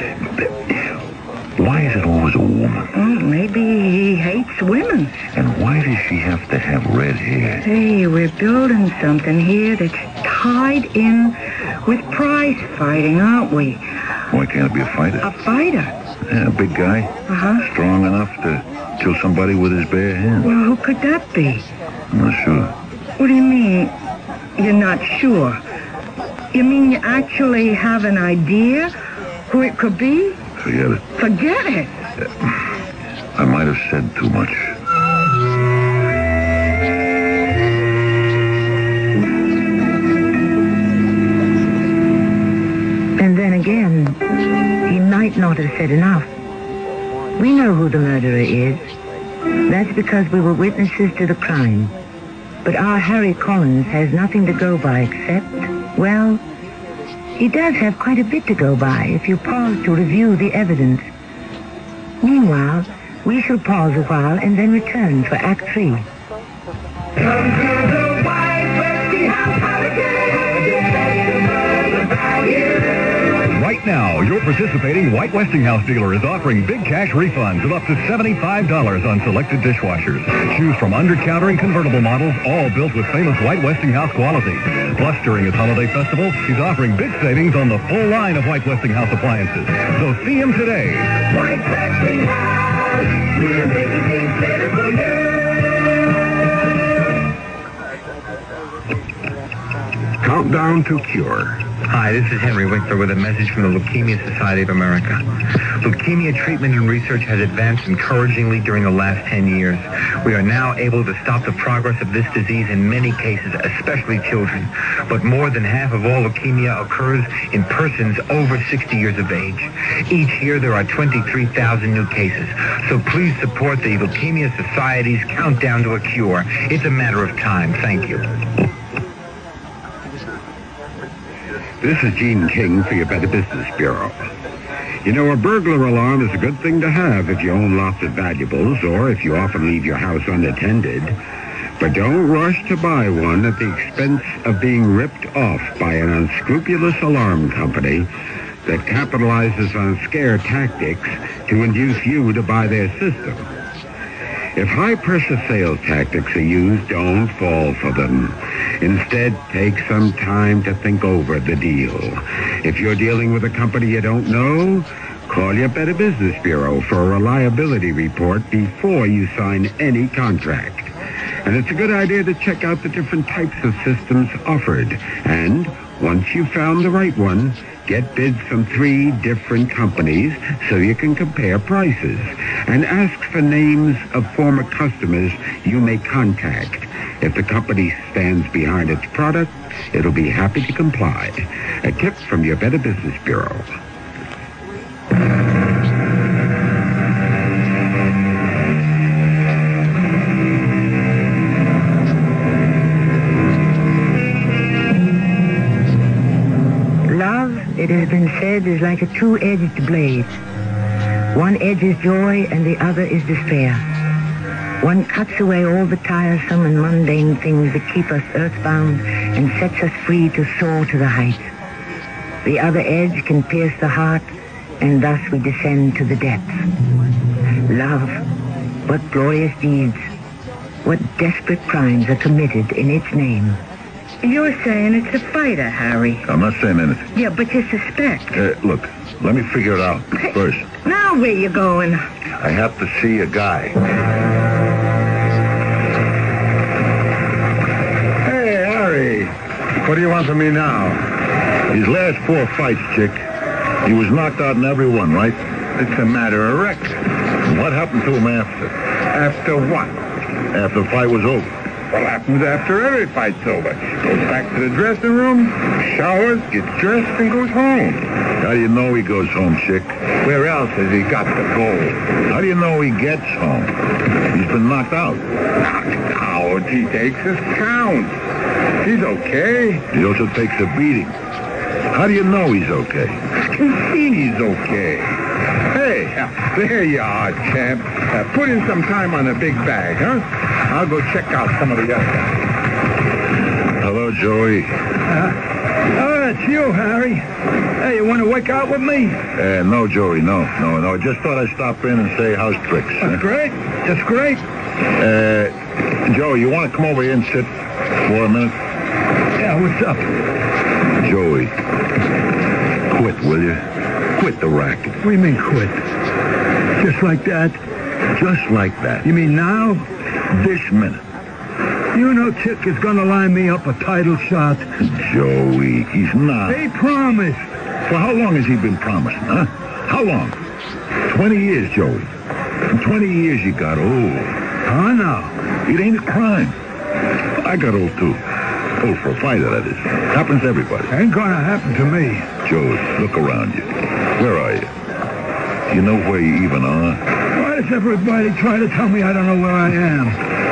Speaker 3: Why is it always a woman?
Speaker 2: Oh, maybe he hates women.
Speaker 3: And why does she have to have red hair?
Speaker 2: Hey, we're building something here that's tied in with prize fighting, aren't we?
Speaker 3: Why can't it be a fighter?
Speaker 2: A fighter?
Speaker 3: Yeah, a big guy.
Speaker 2: Uh-huh.
Speaker 3: Strong enough to kill somebody with his bare hands.
Speaker 2: Well, who could that be?
Speaker 3: I'm not sure.
Speaker 2: What do you mean, you're not sure? You mean you actually have an idea who it could be?
Speaker 3: Forget it.
Speaker 2: Forget it?
Speaker 3: I might have said too much.
Speaker 2: And then again, he might not have said enough. We know who the murderer is. That's because we were witnesses to the crime. But our Harry Collins has nothing to go by except, well, he does have quite a bit to go by if you pause to review the evidence. Meanwhile, we shall pause a while and then return for Act Three. Come to the White Westinghouse
Speaker 6: Right now, your participating White Westinghouse dealer is offering big cash refunds of up to seventy-five dollars on selected dishwashers. Choose from under-counter and convertible models, all built with famous White Westinghouse quality. Plus, during his holiday festival, he's offering big savings on the full line of White Westinghouse appliances. So see him today.
Speaker 11: White Westinghouse, we're making things better for you.
Speaker 5: Countdown to Cure.
Speaker 12: Hi, this is Henry Winkler with a message from the Leukemia Society of America. Leukemia treatment and research has advanced encouragingly during the last ten years. We are now able to stop the progress of this disease in many cases, especially children. But more than half of all leukemia occurs in persons over sixty years of age. Each year there are twenty-three thousand new cases. So please support the Leukemia Society's Countdown to a Cure. It's a matter of time. Thank you.
Speaker 5: This is Gene King for your Better Business Bureau. You know, a burglar alarm is a good thing to have if you own lots of valuables or if you often leave your house unattended. But don't rush to buy one at the expense of being ripped off by an unscrupulous alarm company that capitalizes on scare tactics to induce you to buy their system. If high-pressure sales tactics are used, don't fall for them. Instead, take some time to think over the deal. If you're dealing with a company you don't know, call your Better Business Bureau for a reliability report before you sign any contract. And it's a good idea to check out the different types of systems offered. And once you've found the right one, get bids from three different companies so you can compare prices. And ask for names of former customers you may contact. If the company stands behind its product, it'll be happy to comply. A tip from your Better Business Bureau.
Speaker 2: Love, it has been said, is like a two-edged blade. One edge is joy and the other is despair. One cuts away all the tiresome and mundane things that keep us earthbound and sets us free to soar to the heights. The other edge can pierce the heart, and thus we descend to the depths. Love, what glorious deeds, what desperate crimes are committed in its name.
Speaker 8: You're saying it's a fighter, Harry.
Speaker 3: I'm not saying anything.
Speaker 8: Yeah, but you suspect.
Speaker 3: Uh, look, let me figure it out first.
Speaker 8: Now where you going?
Speaker 3: I have to see a guy.
Speaker 10: Hey, Harry. What do you want from me now?
Speaker 3: His last four fights, Chick. He was knocked out in every one, right?
Speaker 10: It's a matter of record.
Speaker 3: What happened to him after?
Speaker 10: After what?
Speaker 3: After the fight was over.
Speaker 10: What happens after every fight's over? Goes back to the dressing room, showers, gets dressed, and goes home.
Speaker 3: How do you know he goes home, Chick?
Speaker 10: Where else has he got to go?
Speaker 3: How do you know he gets home? He's been knocked out.
Speaker 10: Knocked out? He takes his count. He's okay.
Speaker 3: He also takes a beating. How do you know he's okay?
Speaker 10: I can see he's okay. Hey, there you are, champ. Uh, put in some time on the big bag, huh? I'll go check out some of the other guys.
Speaker 3: Hello, Joey.
Speaker 9: Uh, oh, it's you, Harry. Hey, you want to wake out with me?
Speaker 3: Uh, no, Joey, no, no, no. I just thought I'd stop in and say how's tricks.
Speaker 9: That's great. That's great.
Speaker 3: Uh, Joey, you want to come over here and sit for a minute?
Speaker 9: Yeah, what's up?
Speaker 3: Joey, quit, will you? Quit the racket.
Speaker 9: What do you mean quit? Just like that?
Speaker 3: Just like that.
Speaker 9: You mean now?
Speaker 3: This minute.
Speaker 9: You know Chick is going to line me up a title shot.
Speaker 3: Joey, he's not.
Speaker 9: He promised.
Speaker 3: For how long has he been promising, huh? How long? Twenty years, Joey. In twenty years you got old.
Speaker 9: Oh, no.
Speaker 3: It ain't a crime. I got old, too. Old for a fighter, that is. Happens to everybody.
Speaker 9: Ain't going to happen to me.
Speaker 3: Joey, look around you. Where are you? You know where you even are?
Speaker 9: Why does everybody try to tell me I don't know where I am?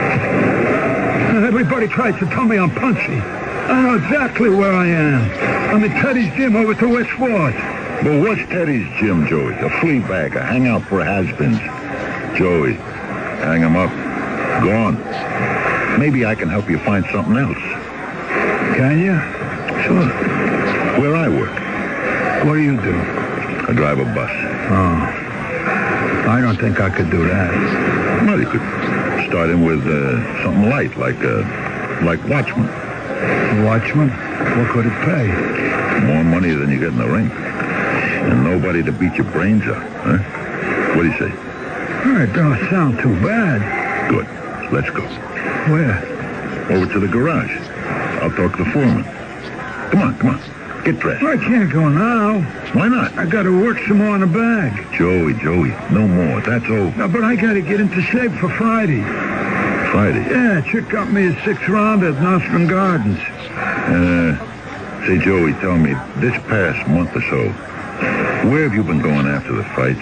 Speaker 9: Everybody tries to tell me I'm punchy. I know exactly where I am. I'm in Teddy's gym over to West Fort.
Speaker 3: Well, what's Teddy's gym, Joey? A flea bag, a hangout for has-beens. Joey, hang him up. Gone. Maybe I can help you find something else.
Speaker 9: Can you?
Speaker 3: Sure. Where I work.
Speaker 9: What do you do?
Speaker 3: I drive a bus.
Speaker 9: Oh. I don't think I could do that.
Speaker 3: Well, you could start in with uh, something light, like uh, like watchman.
Speaker 9: Watchman? What could it pay?
Speaker 3: More money than you get in the ring. And nobody to beat your brains out, huh? What do you say?
Speaker 9: It don't sound too bad.
Speaker 3: Good. Let's go.
Speaker 9: Where?
Speaker 3: Over to the garage. I'll talk to the foreman. Come on, come on. Get dressed.
Speaker 9: I can't go now.
Speaker 3: Why not?
Speaker 9: I got to work some more on the bag.
Speaker 3: Joey, Joey, no more. That's over.
Speaker 9: No, but I got to get into shape for Friday.
Speaker 3: Friday?
Speaker 9: Yeah, Chick got me a sixth round at Nostrum Gardens.
Speaker 3: Uh, say, Joey, tell me, this past month or so, where have you been going after the fights?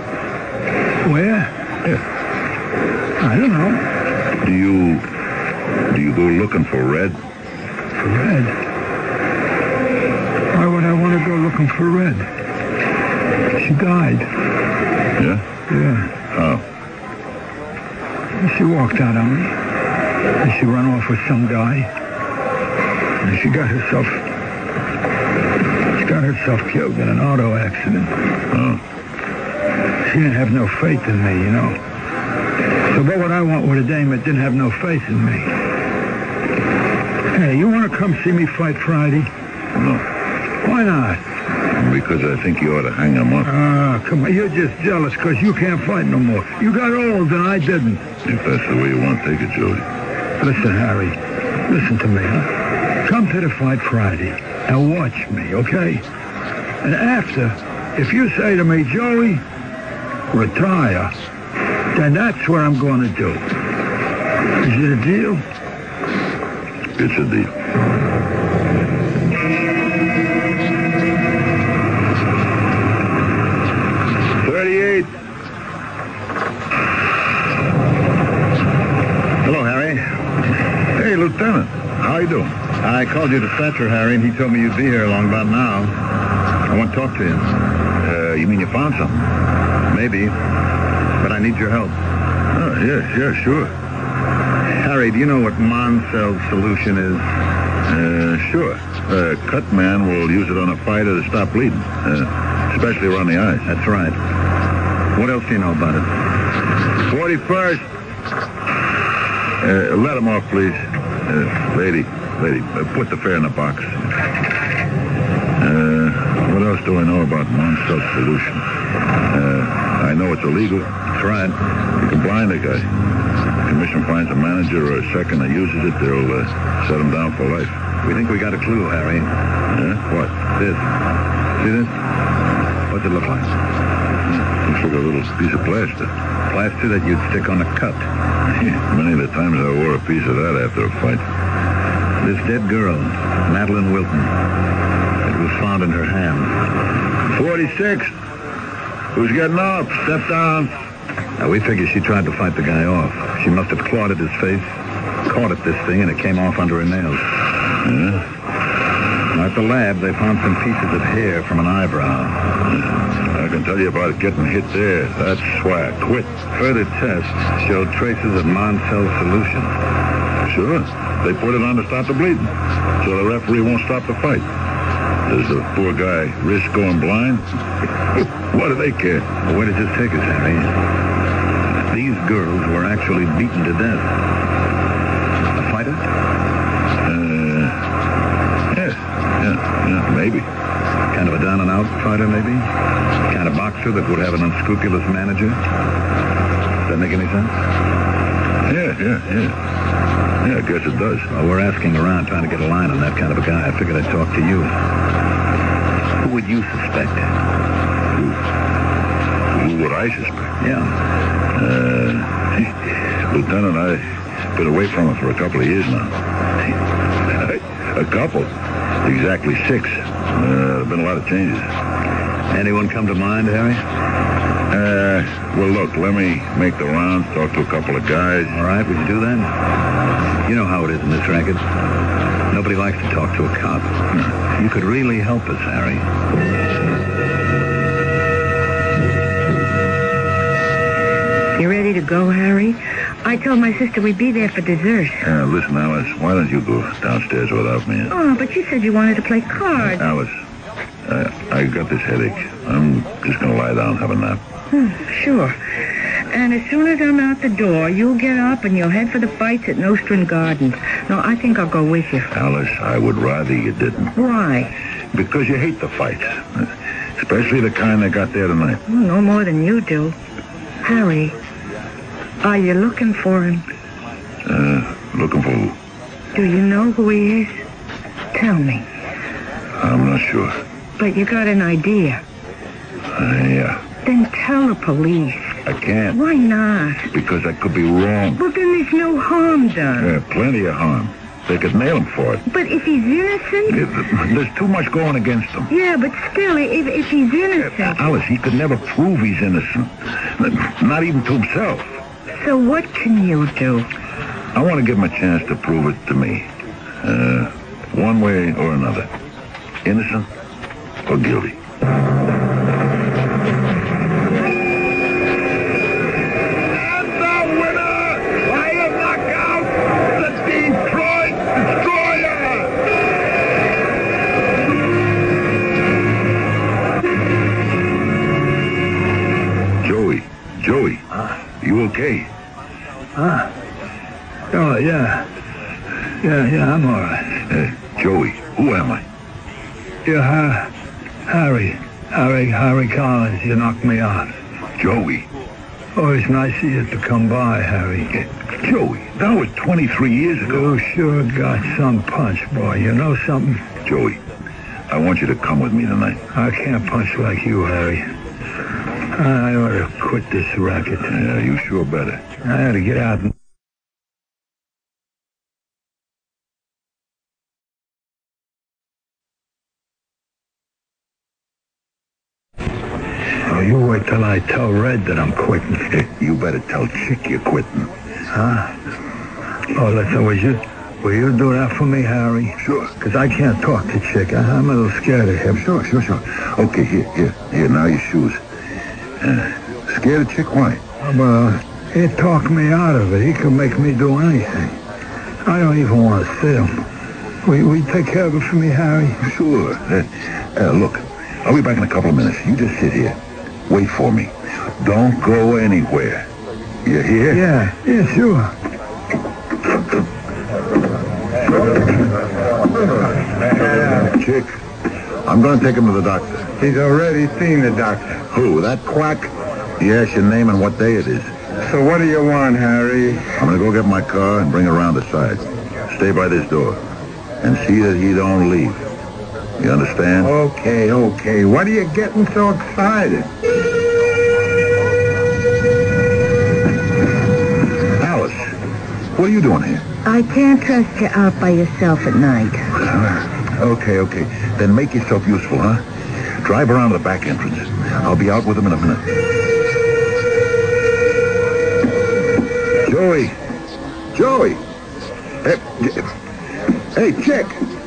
Speaker 9: Where?
Speaker 3: Yeah.
Speaker 9: I don't know.
Speaker 3: Do you, do you go looking for Red?
Speaker 9: For Red? Why would I want to go looking for Red? She died.
Speaker 3: Yeah?
Speaker 9: Yeah.
Speaker 3: How?
Speaker 9: She walked out on me. And she ran off with some guy. And she got herself... She got herself killed in an auto accident.
Speaker 3: Oh.
Speaker 9: She didn't have no faith in me, you know. So what would I want with a dame that didn't have no faith in me? Hey, you want to come see me fight Friday?
Speaker 3: No.
Speaker 9: Why not?
Speaker 3: Because I think you ought to hang him up.
Speaker 9: Ah, come on. You're just jealous because you can't fight no more. You got old and I didn't.
Speaker 3: If that's the way you want to take it, Jody.
Speaker 9: Listen, Harry. Listen to me, huh? Come to the fight Friday and watch me, okay? And after, if you say to me, Joey, retire, then that's what I'm going to do. Is it a deal?
Speaker 3: It's a deal.
Speaker 10: thirty-eight.
Speaker 3: Hello, Harry. Hey, Lieutenant. How you doing?
Speaker 10: I
Speaker 3: called you dispatcher, Harry, and he told me you'd be here along about now. I want to talk to you. Uh, you mean you found something? Maybe, but I need your help. Oh, yes, yes, sure. Harry, do you know what Moncel solution is? Uh, sure. A cut man will use it on a fighter to stop bleeding, uh, especially around the eyes. That's right. What else do you know about it? forty-first. Uh, let him off, please. Uh, lady, lady, uh, put the fare in the box. Uh, what else do I know about Moncel solution? Uh, I know it's illegal. That's right. You can blind a guy. The commission finds a manager or a second that uses it, they'll uh, set him down for life. We think we got a clue, Harry. Yeah? What? This. See this? What's it look like? Looks like a little piece of plaster. Plaster that you'd stick on a cut. Many of the times I wore a piece of that after a fight. This dead girl, Madeline Wilton. It was found in her hand. forty-six. Who's getting off? Step down. Now, we figure she tried to fight the guy off. She must have clawed at his face, caught at this thing, and it came off under her nails. Yeah? Now, at the lab, they found some pieces of hair from an eyebrow. I can tell you about it getting hit there. That's why I quit. Further tests showed traces of Moncel solution. Sure. They put it on to stop the bleeding, so the referee won't stop the fight. Does the poor guy risk going blind? What do they care? Well, where does this take us, Harry? These girls were actually beaten to death. A fighter? Uh, yeah, yeah, yeah, maybe. Kind of a down-and-out fighter, maybe? Kind of boxer that would have an unscrupulous manager? Does that make any sense? Yeah, yeah, yeah. Yeah, I guess it does. Well, we're asking around, trying to get a line on that kind of a guy. I figured I'd talk to you. Who would you suspect? Who? Who would I suspect? Yeah. Uh, Lieutenant, I've been away from him for a couple of years now. A couple? Exactly six. Uh, there have been a lot of changes. Anyone come to mind, Harry? Uh, well, look, let me make the rounds, talk to a couple of guys. All right, we can do that. You know how it is in this racket. Nobody likes to talk to a cop. You could really help us, Harry.
Speaker 2: You ready to go, Harry? I told my sister we'd be there for dessert.
Speaker 3: Uh, listen, Alice, why don't you go downstairs without me?
Speaker 2: Oh, but you said you wanted to play cards.
Speaker 3: Alice, uh, I got this headache. I'm just going to lie down and have a nap.
Speaker 2: Hmm, sure. And as soon as I'm out the door, you'll get up and you'll head for the fights at Nostrand Gardens. No, I think I'll go with you.
Speaker 3: Alice, I would rather you didn't.
Speaker 2: Why?
Speaker 3: Because you hate the fights. Especially the kind that got there tonight.
Speaker 2: Well, no more than you do. Harry, are you looking for him?
Speaker 3: Uh, looking for who?
Speaker 2: Do you know who he is? Tell me.
Speaker 3: I'm not sure.
Speaker 2: But you got an idea.
Speaker 3: Uh, yeah.
Speaker 2: Then tell the police.
Speaker 3: I can't.
Speaker 2: Why not?
Speaker 3: Because I could be wrong.
Speaker 2: Well, then there's no harm done.
Speaker 3: Yeah, plenty of harm. They could nail him for it.
Speaker 2: But if he's innocent?
Speaker 3: There's too much going against him.
Speaker 2: Yeah, but still, if, if he's innocent...
Speaker 3: Uh, Alice, he could never prove he's innocent. Not even to himself.
Speaker 2: So what can you do?
Speaker 3: I want to give him a chance to prove it to me. Uh, one way or another. Innocent or guilty. Okay.
Speaker 7: Huh? Oh, yeah. Yeah, yeah, I'm all right.
Speaker 3: Uh, Joey, who am I?
Speaker 7: You're uh, Harry. Harry, Harry Collins. You knocked me out.
Speaker 3: Joey.
Speaker 7: Oh, it's nice of you to come by, Harry.
Speaker 3: Uh, Joey, that was twenty-three years ago.
Speaker 7: You sure got some punch, boy. You know something?
Speaker 3: Joey, I want you to come with me tonight.
Speaker 7: I can't punch like you, Harry. I ought to quit this racket.
Speaker 3: Yeah, you sure better.
Speaker 7: I ought to get out and... Oh, you wait till I tell Red that I'm quitting.
Speaker 3: You better tell Chick you're quitting.
Speaker 7: Huh? Oh, listen, would you... Will you do that for me, Harry?
Speaker 3: Sure.
Speaker 7: Because I can't talk to Chick. I, I'm a little scared of him.
Speaker 3: Sure, sure, sure. Okay, here, here, here, now your shoes. Uh, scared of Chick? Why?
Speaker 7: Well, he'd talk me out of it. He could make me do anything. I don't even want to see him. Will, will you take care of it for me, Harry?
Speaker 3: Sure. Uh, uh, look, I'll be back in a couple of minutes. You just sit here. Wait for me. Don't go anywhere. You hear?
Speaker 7: Yeah, yeah, sure.
Speaker 3: Chick, I'm going to take him to the doctor.
Speaker 10: He's already seen the doctor.
Speaker 3: Who, that quack? He asked your name and what day it is.
Speaker 10: So what do you want, Harry?
Speaker 3: I'm going to go get my car and bring it around the side. Stay by this door and see that he don't leave. You understand?
Speaker 10: Okay, okay. What are you getting so excited?
Speaker 3: Alice, what are you doing here?
Speaker 8: I can't trust you out by yourself at night.
Speaker 3: Okay, okay. Then make yourself useful, huh? Drive around to the back entrance. I'll be out with him in a minute. Joey. Joey. Hey, hey, Chick.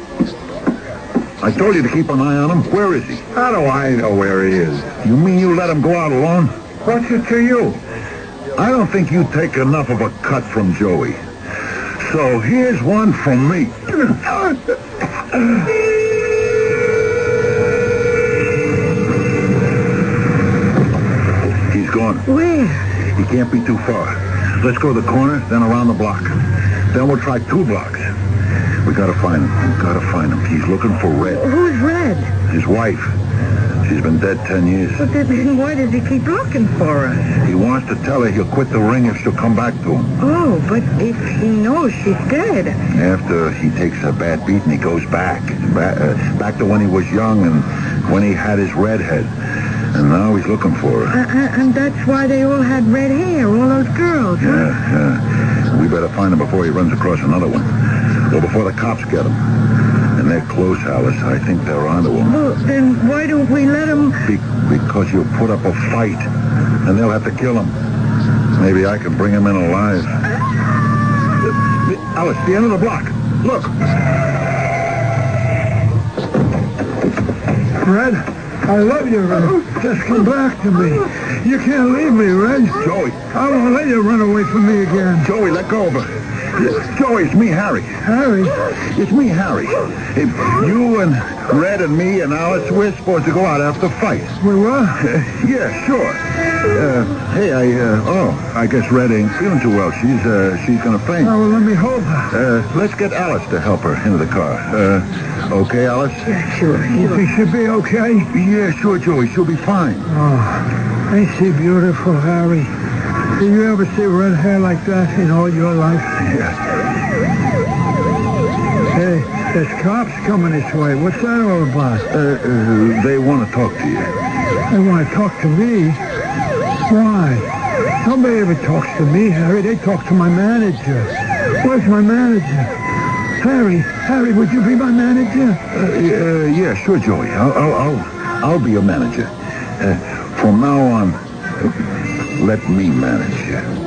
Speaker 3: I told you to keep an eye on him. Where is he?
Speaker 10: How do I know where he is?
Speaker 3: You mean you let him go out alone?
Speaker 10: What's it to you?
Speaker 3: I don't think you take enough of a cut from Joey. So here's one from me. He's gone.
Speaker 8: Where?
Speaker 3: He can't be too far. Let's go to the corner, then around the block. Then we'll try two blocks. We gotta find him. We gotta find him. He's looking for Red.
Speaker 8: Who's Red?
Speaker 3: His wife. She's been dead ten years.
Speaker 8: But then why does he keep looking for us?
Speaker 3: He wants to tell her he'll quit the ring if she'll come back to him.
Speaker 8: Oh, but if he knows she's dead.
Speaker 3: After he takes a bad beat and he goes back. Back, uh, back to when he was young and when he had his red head. And now he's looking for her.
Speaker 8: Uh, and that's why they all had red hair, all those girls, huh?
Speaker 3: Yeah, yeah. We better find him before he runs across another one. Or before the cops get him. And they're close, Alice. I think they're onto him.
Speaker 8: Well, then why don't we let him...
Speaker 3: Be- because he'll put up a fight. And they'll have to kill him. Maybe I can bring him in alive. Alice, the end of the block. Look.
Speaker 7: Red, I love you, Red. Just come back to me. You can't leave me, Red.
Speaker 3: Joey.
Speaker 7: I won't let you run away from me again.
Speaker 3: Joey, let go of her. Joey, it's me, Harry.
Speaker 7: Harry?
Speaker 3: It's me, Harry. If you and Red and me and Alice, we're supposed to go out after the fight.
Speaker 7: We what?
Speaker 3: Uh, yeah, sure. Uh, hey, I, uh, oh, I guess Red ain't feeling too well. She's, uh, she's gonna faint.
Speaker 7: Oh, well, let me hold her.
Speaker 3: Uh, let's get Alice to help her into the car. Uh, okay, Alice?
Speaker 8: Yeah, sure.
Speaker 7: You
Speaker 8: sure.
Speaker 7: think she'll be okay?
Speaker 3: Yeah, sure, Joey. She'll be fine.
Speaker 7: Oh, ain't she beautiful, Harry? Did you ever see red hair like that in all your life?
Speaker 3: Yeah.
Speaker 7: Hey, there's cops coming this way. What's that all about?
Speaker 3: Uh, uh, they want to talk to you.
Speaker 7: They want to talk to me? Why? Nobody ever talks to me, Harry. They talk to my manager. Where's my manager? Harry, Harry, would you be my manager?
Speaker 3: Uh, uh, yeah, sure, Joey. I'll, I'll, I'll, I'll be your manager. Uh, from now on, uh, let me manage you.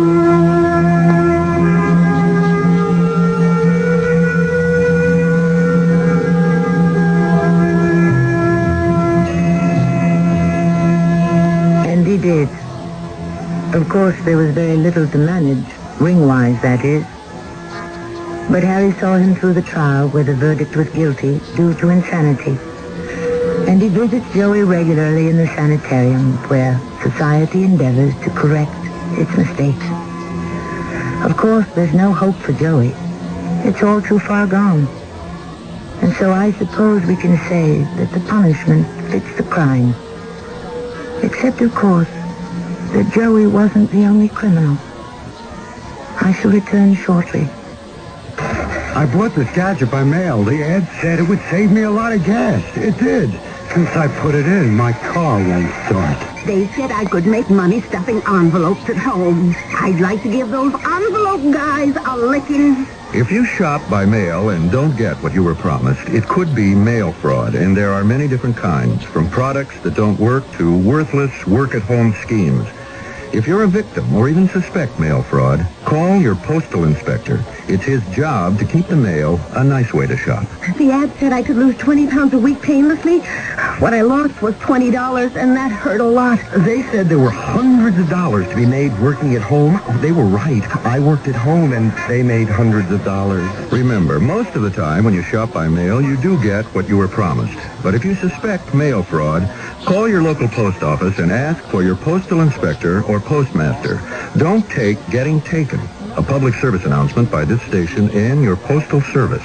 Speaker 2: And he did. Of course, there was very little to manage, ring-wise, that is. But Harry saw him through the trial where the verdict was guilty due to insanity. And he visits Joey regularly in the sanitarium where society endeavors to correct its mistakes. Of course, there's no hope for Joey. It's all too far gone. And so I suppose we can say that the punishment fits the crime. Except, of course, that Joey wasn't the only criminal. I shall return shortly.
Speaker 7: I bought this gadget by mail. The ad said it would save me a lot of gas. It did. Since I put it in, my car won't start.
Speaker 13: They said I could make money stuffing envelopes at home. I'd like to give those envelope guys a licking.
Speaker 6: If you shop by mail and don't get what you were promised, it could be mail fraud, and there are many different kinds, from products that don't work to worthless work-at-home schemes. If you're a victim or even suspect mail fraud, call your postal inspector.
Speaker 4: It's his job to keep the mail a nice way to shop.
Speaker 13: The ad said I could lose twenty pounds a week painlessly. What I lost was twenty dollars, and that hurt a lot.
Speaker 4: They said there were hundreds of dollars to be made working at home. They were right. I worked at home, and they made hundreds of dollars. Remember, most of the time when you shop by mail, you do get what you were promised. But if you suspect mail fraud, call your local post office and ask for your postal inspector or postmaster. Don't take getting taken. A public service announcement by this station and your postal service.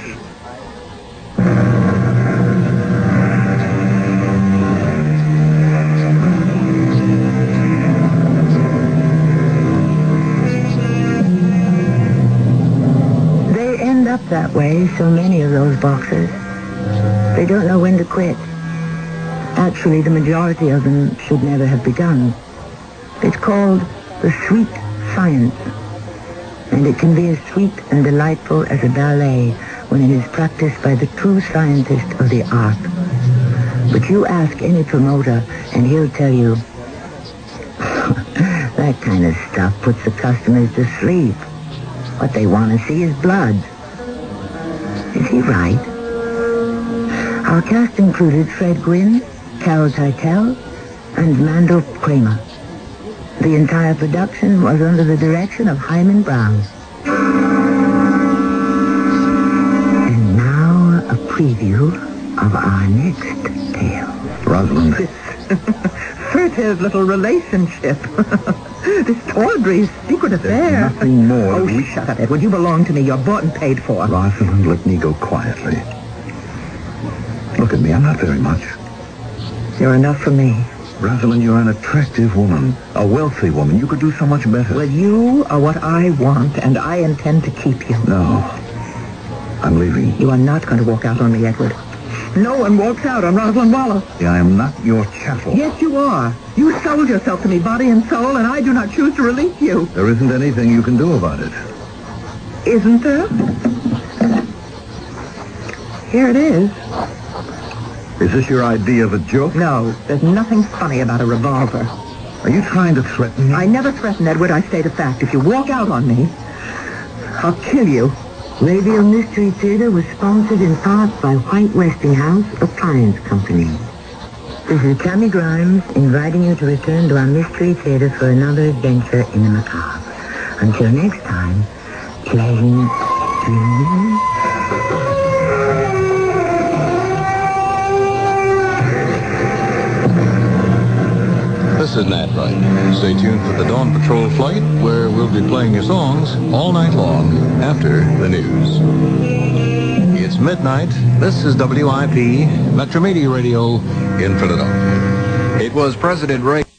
Speaker 2: They end up that way, so many of those boxes. They don't know when to quit. Actually, the majority of them should never have begun. It's called the sweet science. And it can be as sweet and delightful as a ballet when it is practiced by the true scientist of the art. But you ask any promoter, and he'll tell you, that kind of stuff puts the customers to sleep. What they want to see is blood. Is he right? Our cast included Fred Gwynne, Carol Teitel, and Mandel Kramer. The entire production was under the direction of Hyman Brown. And now a preview of our next tale.
Speaker 4: Rosalind.
Speaker 14: This furtive little relationship. This Tawdry's secret affair.
Speaker 4: Nothing more.
Speaker 14: Oh, we... shut up, Edward. You belong to me. You're bought and paid for.
Speaker 4: Rosalind, let me go quietly. Look at me. I'm not very much.
Speaker 14: You're enough for me.
Speaker 4: Rosalind, you're an attractive woman. A wealthy woman. You could do so much better.
Speaker 14: Well, you are what I want, and I intend to keep you.
Speaker 4: No. I'm leaving.
Speaker 14: You are not going to walk out on me, Edward. No one walks out on Rosalind Wallace.
Speaker 4: I am not your chattel.
Speaker 14: Yes, you are. You sold yourself to me, body and soul, and I do not choose to release you.
Speaker 4: There isn't anything you can do about it.
Speaker 14: Isn't there? Here it is.
Speaker 4: Is this your idea of a joke?
Speaker 14: No, there's nothing funny about a revolver.
Speaker 4: Are you trying to threaten me?
Speaker 14: I never threaten, Edward. I state a fact. If you walk out on me, I'll kill you.
Speaker 2: Radio Mystery Theater was sponsored in part by White Westinghouse Appliance Company. This is Tammy Grimes inviting you to return to our Mystery Theater for another adventure in the macabre. Until next time, pleasant dreams.
Speaker 15: This is Nat Wright. Stay tuned for the Dawn Patrol flight, where we'll be playing your songs all night long after the news. It's midnight. This is W I P, Metro Media Radio in Philadelphia. It was President Reagan.